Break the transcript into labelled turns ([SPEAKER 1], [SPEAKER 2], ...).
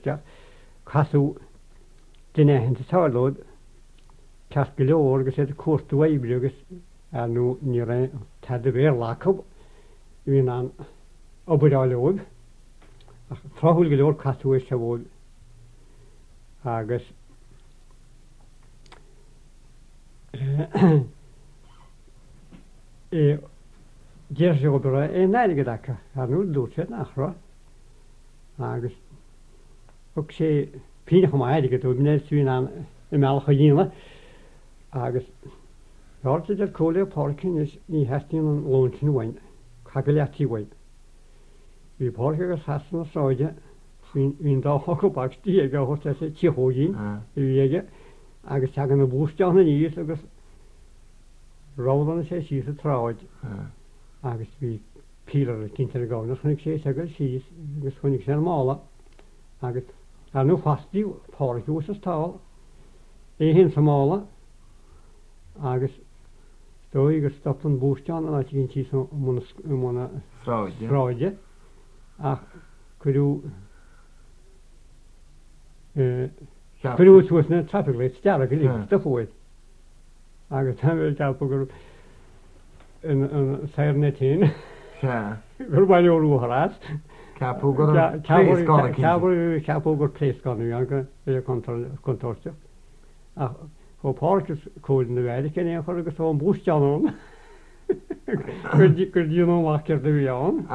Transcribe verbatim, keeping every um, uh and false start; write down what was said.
[SPEAKER 1] Casú duine hen tálód cas go leor agus é cuatúhaimbre agus nó ní ra tad a bhéir lecu hín an obadáileog trothúil go leor casú is se bhil agus déir sé go é neige acha arú dúte nachra agus og sé píine go maiige tú né súin an i mecha díine agus ráte de cóla pácin is ní hetíín an lóntin bhain cha go letíhhain. Bhí pácha agus heanna sáide hín dá chobagtí ag go sé títhóín i bhéige agus te an na bústeánna níos agus rádanna sé síos a tráid agus bhí píar a cinnte gána chunig sé agus síos agus chunig sé mála agus ar nó fastí páú sa stáil é hén sa mála agus dó gur stop an bústeán a cinn tí mna ráide ach chuú chuú túna traffic steara go lí dofuid agus tá tepa gur an sairnetín gur bailúrás ceapú gur pléisánú aga é contorte ach ó páchas cóin na bhéide cin é chu agus ó an bústeánón gur gur díanamhaceir do bhíán